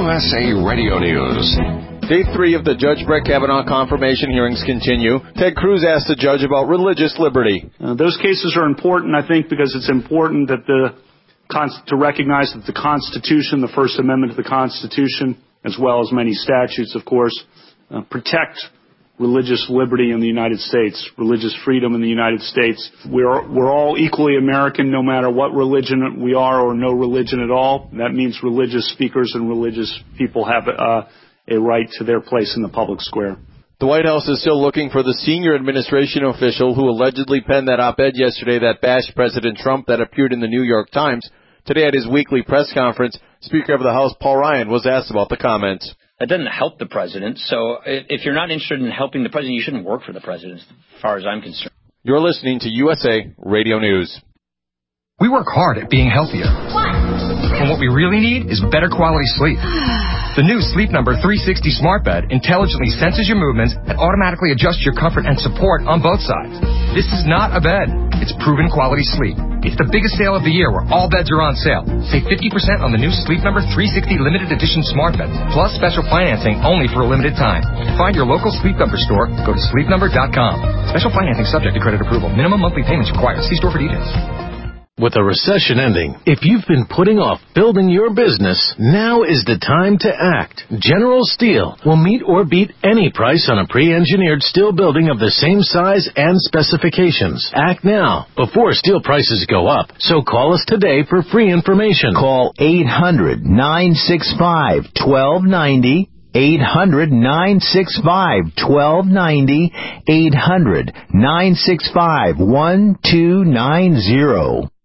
USA Radio News. Day 3 of the Judge Brett Kavanaugh confirmation hearings continue. Ted Cruz asked the judge about religious liberty. Those cases are important, I think, because it's important that to recognize that the Constitution, the First Amendment to the Constitution, as well as many statutes, of course, protect religious liberty in the United States, religious freedom in the United States. We're all equally American, no matter what religion we are or no religion at all. That means religious speakers and religious people have a right to their place in the public square. The White House is still looking for the senior administration official who allegedly penned that op-ed yesterday that bashed President Trump that appeared in the New York Times. Today at his weekly press conference, Speaker of the House Paul Ryan was asked about the comments. That doesn't help the president, so if you're not interested in helping the president, you shouldn't work for the president, as far as I'm concerned. You're listening to USA Radio News. We work hard at being healthier. And what we really need is better quality sleep. The new Sleep Number 360 Smart Bed intelligently senses your movements and automatically adjusts your comfort and support on both sides. This is not a bed. It's proven quality sleep. It's the biggest sale of the year where all beds are on sale. Save 50% on the new Sleep Number 360 Limited Edition Smart Bed, plus special financing only for a limited time. Find your local Sleep Number store. Go to sleepnumber.com. Special financing subject to credit approval. Minimum monthly payments required. See store for details. With a recession ending, if you've been putting off building your business, now is the time to act. General Steel will meet or beat any price on a pre-engineered steel building of the same size and specifications. Act now before steel prices go up. So call us today for free information. Call 800-965-1290. 800-965-1290. 800-965-1290.